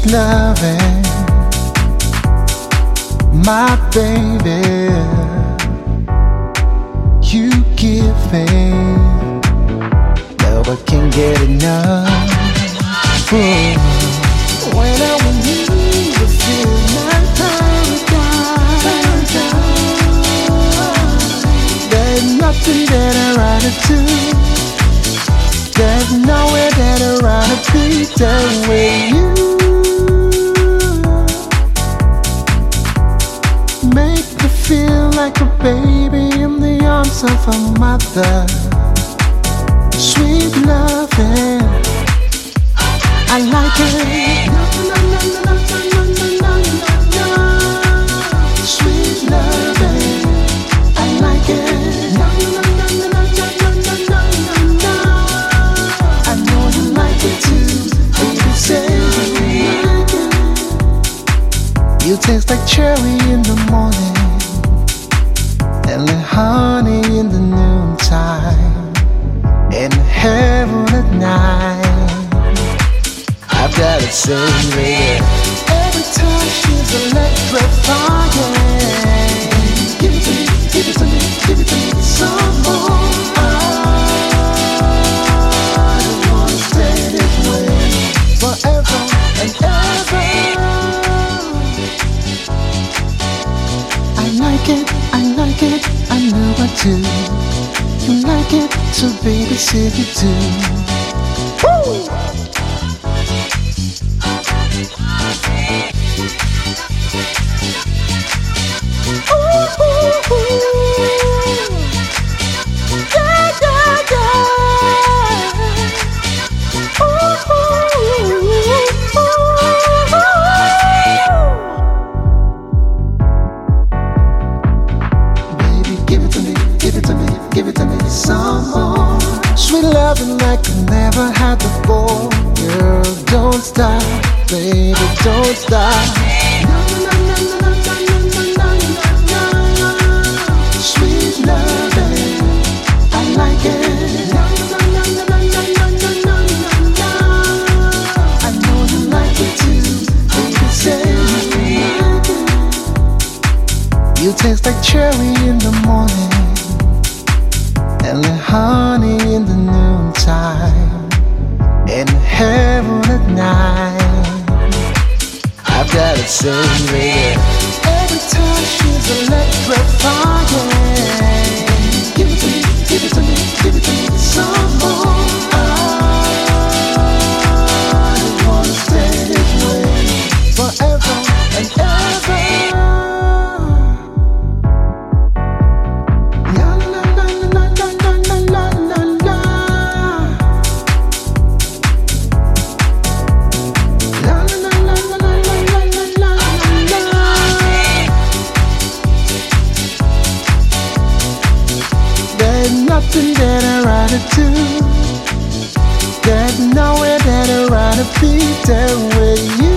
loving, my baby. You give me, never can get enough. Ooh. When I'm with you, you feel my paradise. There's nothing that I'd rather do. There's nowhere that I'd rather be than with you. Make me feel like a baby in the arms of a mother. Sweet loving, I like it. Sweet loving, I like it. I know you like it too. Baby, say you like it. You taste like cherry in the morning and like honey in the noontime and heaven at night. I've gotta say, baby, every time she's electrifying. Give it to me, give it to me, give it to me some more. I don't wanna stay this way forever and ever. I like it, I like it, I know I do. You like it, so baby, say you do. Woo! Give it to me some more. Sweet loving like I never had before. Girl, don't stop, baby, don't stop. Sweet loving, I like it. I know you like it too. Baby, say you like it. You taste like cherry in the morning and like honey in the noontime and heaven at night. I've gotta say, baby, every time she's electrifying. Give it to me, give it to me, give it to me some more. I don't wanna stay this way forever and ever. Nothing that I'd rather do. There's nowhere that I'd rather be than with you.